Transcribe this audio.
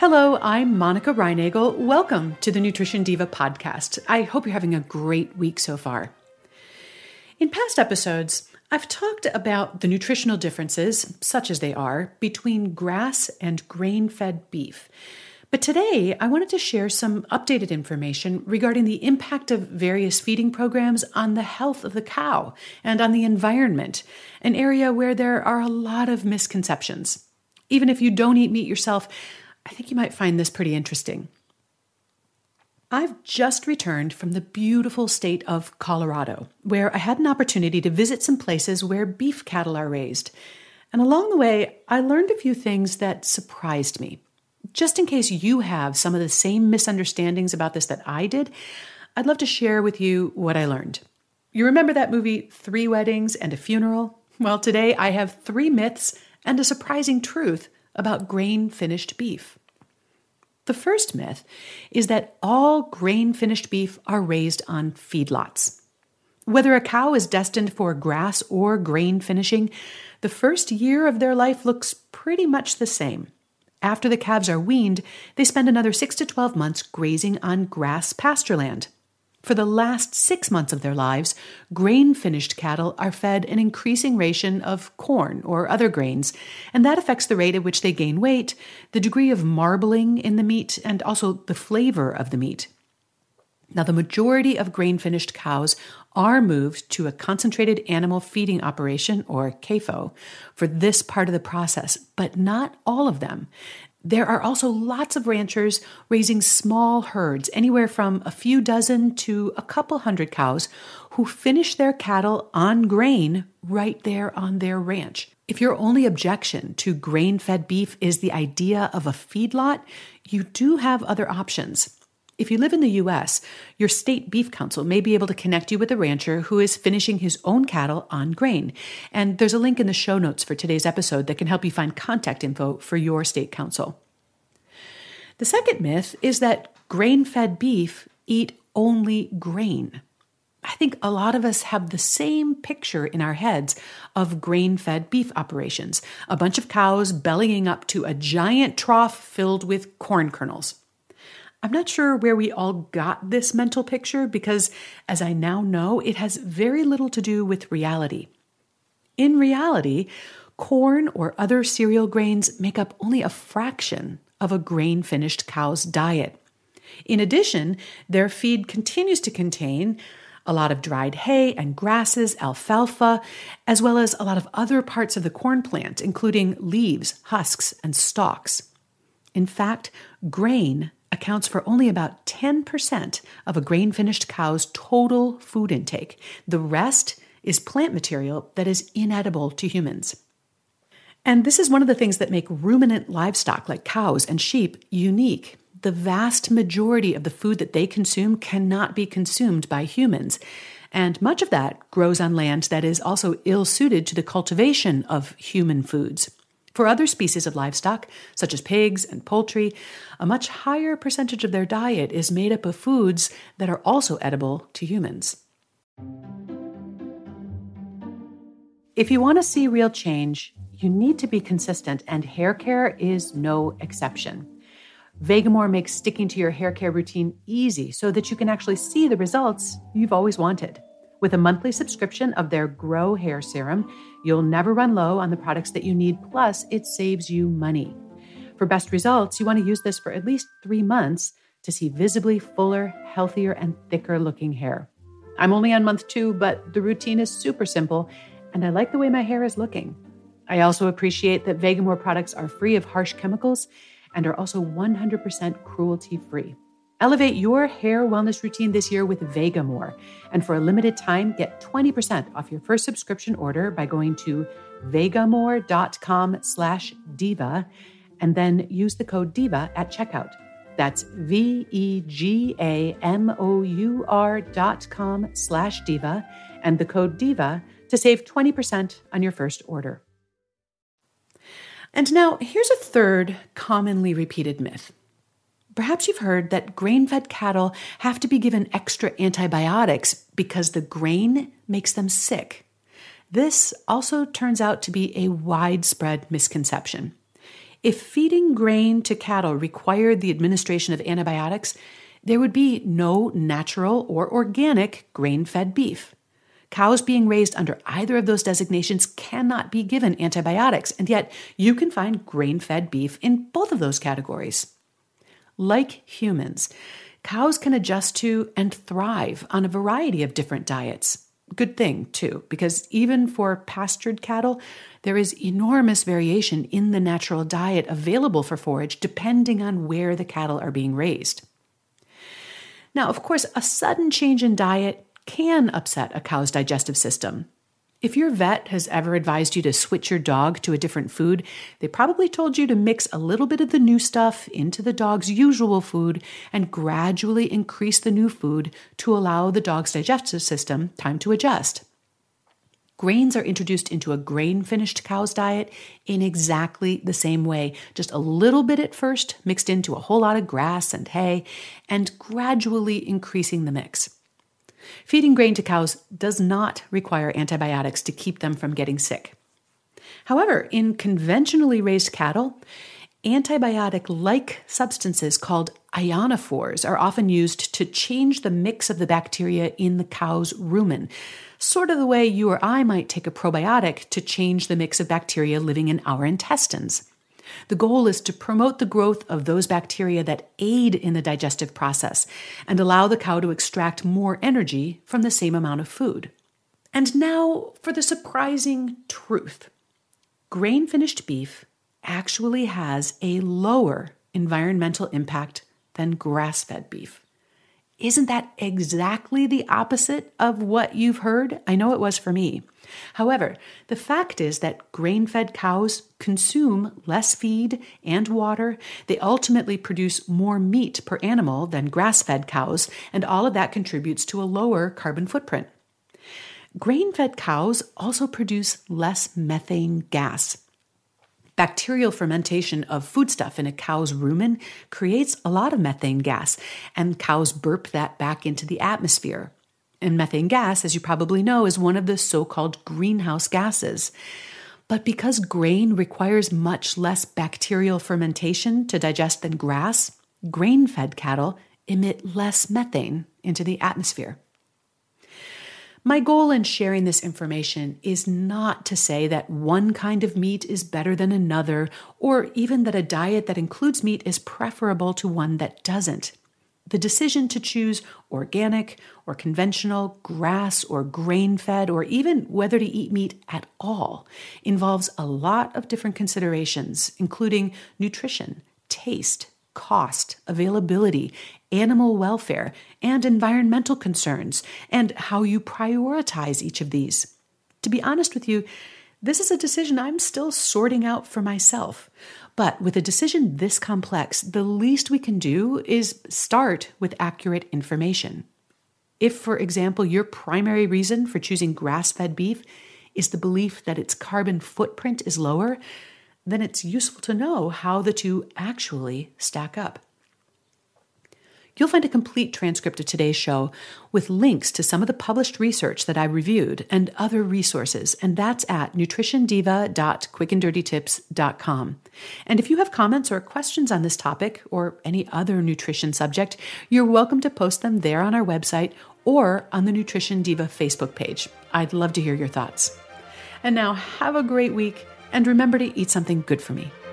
Hello, I'm Monica Reinagel. Welcome to the Nutrition Diva podcast. I hope you're having a great week so far. In past episodes, I've talked about the nutritional differences, such as they are, between grass and grain-fed beef. But today, I wanted to share some updated information regarding the impact of various feeding programs on the health of the cow and on the environment, an area where there are a lot of misconceptions. Even if you don't eat meat yourself, I think you might find this pretty interesting. I've just returned from the beautiful state of Colorado, where I had an opportunity to visit some places where beef cattle are raised. And along the way, I learned a few things that surprised me. Just in case you have some of the same misunderstandings about this that I did, I'd love to share with you what I learned. You remember that movie, 3 Weddings and a Funeral? Well, today I have 3 myths and a surprising truth about grain-finished beef. The first myth is that all grain-finished beef are raised on feedlots. Whether a cow is destined for grass or grain finishing, the first year of their life looks pretty much the same. After the calves are weaned, they spend another 6 to 12 months grazing on grass pasture land. For the last 6 months of their lives, grain-finished cattle are fed an increasing ration of corn or other grains, and that affects the rate at which they gain weight, the degree of marbling in the meat, and also the flavor of the meat. Now, the majority of grain-finished cows are moved to a concentrated animal feeding operation, or CAFO, for this part of the process, but not all of them. There are also lots of ranchers raising small herds, anywhere from a few dozen to a couple hundred cows, who finish their cattle on grain right there on their ranch. If your only objection to grain-fed beef is the idea of a feedlot, you do have other options. If you live in the U.S., your state beef council may be able to connect you with a rancher who is finishing his own cattle on grain. And there's a link in the show notes for today's episode that can help you find contact info for your state council. The second myth is that grain-fed beef eat only grain. I think a lot of us have the same picture in our heads of grain-fed beef operations, a bunch of cows bellying up to a giant trough filled with corn kernels. I'm not sure where we all got this mental picture because, as I now know, it has very little to do with reality. In reality, corn or other cereal grains make up only a fraction of a grain-finished cow's diet. In addition, their feed continues to contain a lot of dried hay and grasses, alfalfa, as well as a lot of other parts of the corn plant, including leaves, husks, and stalks. In fact, grain accounts for only about 10% of a grain-finished cow's total food intake. The rest is plant material that is inedible to humans. And this is one of the things that make ruminant livestock like cows and sheep unique. The vast majority of the food that they consume cannot be consumed by humans. And much of that grows on land that is also ill-suited to the cultivation of human foods. For other species of livestock, such as pigs and poultry, a much higher percentage of their diet is made up of foods that are also edible to humans. If you want to see real change, you need to be consistent, and hair care is no exception. Vegamour makes sticking to your hair care routine easy so that you can actually see the results you've always wanted. With a monthly subscription of their Grow Hair Serum, you'll never run low on the products that you need, plus it saves you money. For best results, you want to use this for at least 3 months to see visibly fuller, healthier, and thicker looking hair. I'm only on month 2, but the routine is super simple, and I like the way my hair is looking. I also appreciate that Vegamour products are free of harsh chemicals and are also 100% cruelty-free. Elevate your hair wellness routine this year with Vegamour. And for a limited time, get 20% off your first subscription order by going to vegamour.com/diva and then use the code DIVA at checkout. That's vegamour.com/diva and the code DIVA to save 20% on your first order. And now here's a third commonly repeated myth. Perhaps you've heard that grain-fed cattle have to be given extra antibiotics because the grain makes them sick. This also turns out to be a widespread misconception. If feeding grain to cattle required the administration of antibiotics, there would be no natural or organic grain-fed beef. Cows being raised under either of those designations cannot be given antibiotics, and yet you can find grain-fed beef in both of those categories. Like humans, cows can adjust to and thrive on a variety of different diets. Good thing, too, because even for pastured cattle, there is enormous variation in the natural diet available for forage depending on where the cattle are being raised. Now, of course, a sudden change in diet can upset a cow's digestive system. If your vet has ever advised you to switch your dog to a different food, they probably told you to mix a little bit of the new stuff into the dog's usual food and gradually increase the new food to allow the dog's digestive system time to adjust. Grains are introduced into a grain-finished cow's diet in exactly the same way, just a little bit at first, mixed into a whole lot of grass and hay, and gradually increasing the mix. Feeding grain to cows does not require antibiotics to keep them from getting sick. However, in conventionally raised cattle, antibiotic-like substances called ionophores are often used to change the mix of the bacteria in the cow's rumen, sort of the way you or I might take a probiotic to change the mix of bacteria living in our intestines. The goal is to promote the growth of those bacteria that aid in the digestive process and allow the cow to extract more energy from the same amount of food. And now for the surprising truth. Grain-finished beef actually has a lower environmental impact than grass-fed beef. Isn't that exactly the opposite of what you've heard? I know it was for me. However, the fact is that grain-fed cows consume less feed and water. They ultimately produce more meat per animal than grass-fed cows, and all of that contributes to a lower carbon footprint. Grain-fed cows also produce less methane gas. Bacterial fermentation of foodstuff in a cow's rumen creates a lot of methane gas, and cows burp that back into the atmosphere. And methane gas, as you probably know, is one of the so-called greenhouse gases. But because grain requires much less bacterial fermentation to digest than grass, grain-fed cattle emit less methane into the atmosphere. My goal in sharing this information is not to say that one kind of meat is better than another, or even that a diet that includes meat is preferable to one that doesn't. The decision to choose organic or conventional, grass or grain-fed, or even whether to eat meat at all involves a lot of different considerations, including nutrition, taste, cost, availability, animal welfare, and environmental concerns, and how you prioritize each of these. To be honest with you, this is a decision I'm still sorting out for myself. But with a decision this complex, the least we can do is start with accurate information. If, for example, your primary reason for choosing grass-fed beef is the belief that its carbon footprint is lower, then it's useful to know how the two actually stack up. You'll find a complete transcript of today's show with links to some of the published research that I reviewed and other resources, and that's at nutritiondiva.quickanddirtytips.com. And if you have comments or questions on this topic or any other nutrition subject, you're welcome to post them there on our website or on the Nutrition Diva Facebook page. I'd love to hear your thoughts. And now have a great week, and remember to eat something good for me.